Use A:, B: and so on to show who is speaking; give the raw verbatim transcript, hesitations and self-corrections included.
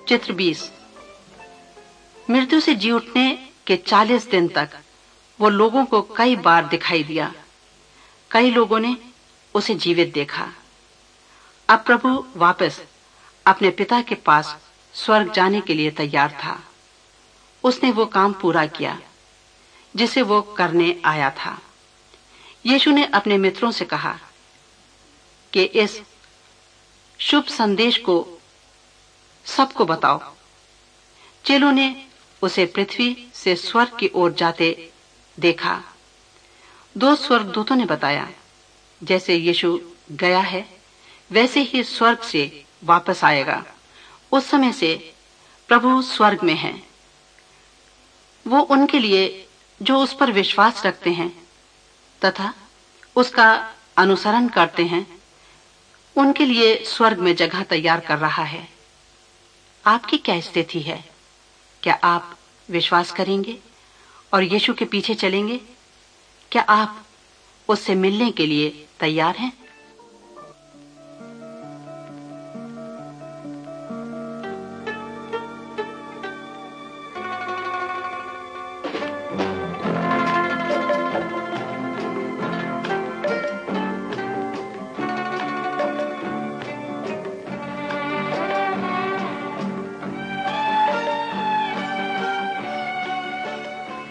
A: चित्र बीस। मृत्यु से जी उठने के चालीस दिन तक वो लोगों को कई बार दिखाई दिया। कई लोगों ने उसे जीवित देखा। अब प्रभु वापस अपने पिता के पास स्वर्ग जाने के लिए तैयार था। उसने वो काम पूरा किया जिसे वो करने आया था। यीशु ने अपने मित्रों से कहा कि इस शुभ संदेश को सबको बताओ। चेलों ने उसे पृथ्वी से स्वर्ग की ओर जाते देखा। दो स्वर्गदूतों ने बताया, जैसे यीशु गया है वैसे ही स्वर्ग से वापस आएगा। उस समय से प्रभु स्वर्ग में है। वो उनके लिए जो उस पर विश्वास रखते हैं तथा उसका अनुसरण करते हैं, उनके लिए स्वर्ग में जगह तैयार कर रहा है। आपकी क्या स्थिति है? क्या आप विश्वास करेंगे और यीशु के पीछे चलेंगे? क्या आप उससे मिलने के लिए तैयार हैं?